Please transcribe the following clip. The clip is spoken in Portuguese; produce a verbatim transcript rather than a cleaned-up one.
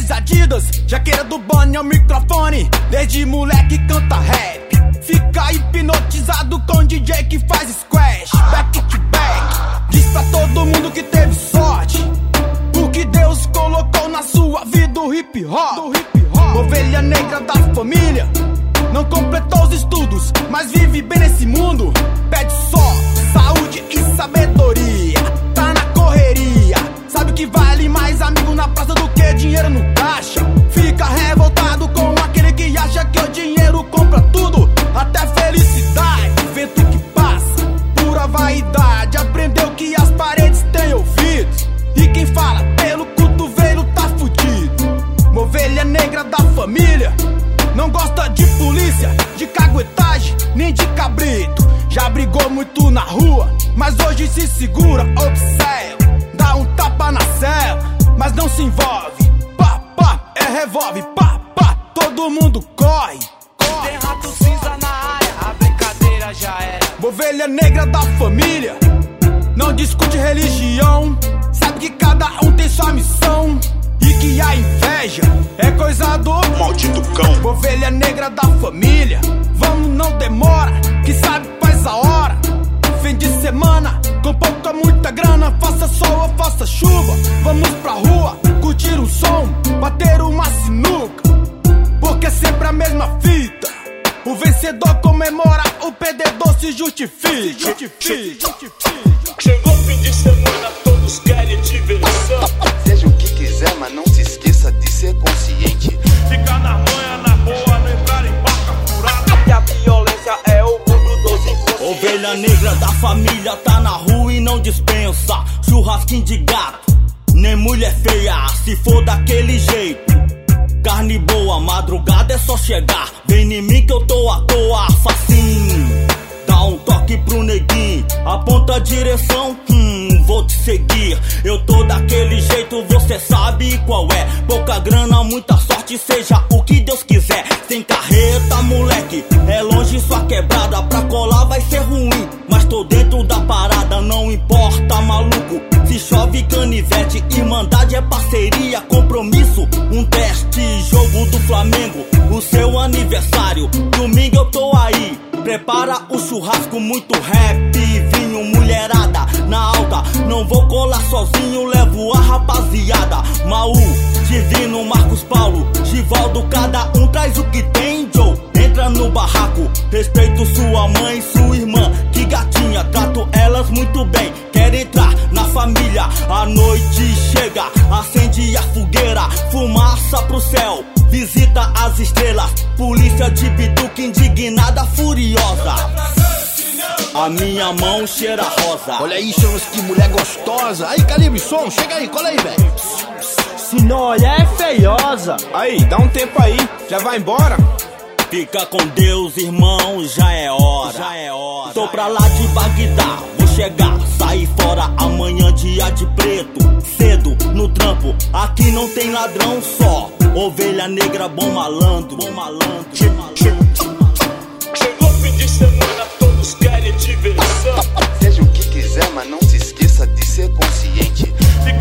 tênis Adidas, jaqueira do Bunny ao microfone. Desde moleque canta rap, fica hipnotizado com D J que faz squash, back to back. Diz pra todo mundo que teve sorte, o que Deus colocou na sua vida, o hip hop. Ovelha negra da família, não completou os estudos, mas vive bem nesse mundo. Pede só saúde e sabedoria, tá na correria, sabe que vale mais amigo na praça do que dinheiro no caixa. Fica revoltado com aquele que acha que o dinheiro compra tudo, até felicidade. Vento que passa, pura vaidade. Aprendeu que as paredes têm ouvidos, e quem fala pelo cotovelo tá fudido. Ovelha negra da família, não gosta de polícia, de caguetagem, nem de cabrito. Já brigou muito na rua, mas hoje se segura, observa. Dá um tapa na cela, mas não se envolve. Pá, pá, é revólver, pá, pá, todo mundo corre. corre. Tem rato cinza na área, a brincadeira já era. Ovelha negra da família, não discute religião, sabe que cada um tem sua missão, e que a inveja é coisa do maldito cão. Ovelha negra da família, vamos, não demora, que sabe faz a hora. Fim de semana, com pouca, muita grana, faça sol ou faça chuva, vamos pra rua, curtir um som, bater uma sinuca, porque é sempre a mesma fita. O vencedor comemora, o perdedor se justifica. Se justifica. Chegou o fim de semana, todos querem diversão. Seja o que quiser, mas não se esqueça de ser consciente. Ficar na manha, na boa, não entrar em barca furada. E a violência é o mundo dos inconscientes. Ovelha negra da família tá na rua e não dispensa churrasquinho de gato, nem mulher feia, se for daquele jeito. Carne boa, madrugada é só chegar, vem em mim que eu tô à toa, facinho. Dá um toque pro neguinho, aponta a direção, hum, vou te seguir. Eu tô daquele jeito, você sabe qual é. Pouca grana, muita sorte, seja o que Deus quiser. Sem carreta, moleque, é longe sua quebrada. Pra colar vai ser ruim, mas tô dentro da parada, não importa, maluco. Se chove canivete, irmandade é parceria, compromisso, um teste, jogo do Flamengo, o seu aniversário, domingo eu tô aí. Prepara o churrasco, muito rap, vinho, mulherada na alta. Não vou colar sozinho, levo a rapaziada. Maú, Divino, Marcos Paulo, Givaldo, cada um traz o que tem, Joe. Entra no barraco, respeito sua mãe, sua irmã, que gatinha, trato elas muito bem. Quer entrar na família, a noite chega, acende a fogueira, fumaça pro céu, visita as estrelas, polícia de bituca indignada, furiosa. A minha mão cheira rosa. Olha aí, senhores, que mulher gostosa. Aí, Calibre Som, chega aí, cola aí, velho. Se não olhar é feiosa. Aí, dá um tempo aí, já vai embora? Fica com Deus, irmão, já é hora. Já é hora. Tô pra lá de Bagdá, vou chegar, sair fora amanhã, dia de preto. Cedo no trampo, aqui não tem ladrão, só ovelha negra, bom malandro. Bom malandro. Chegou o fim de semana, todos querem diversão. Seja o que quiser, mas não se esqueça de ser consciente.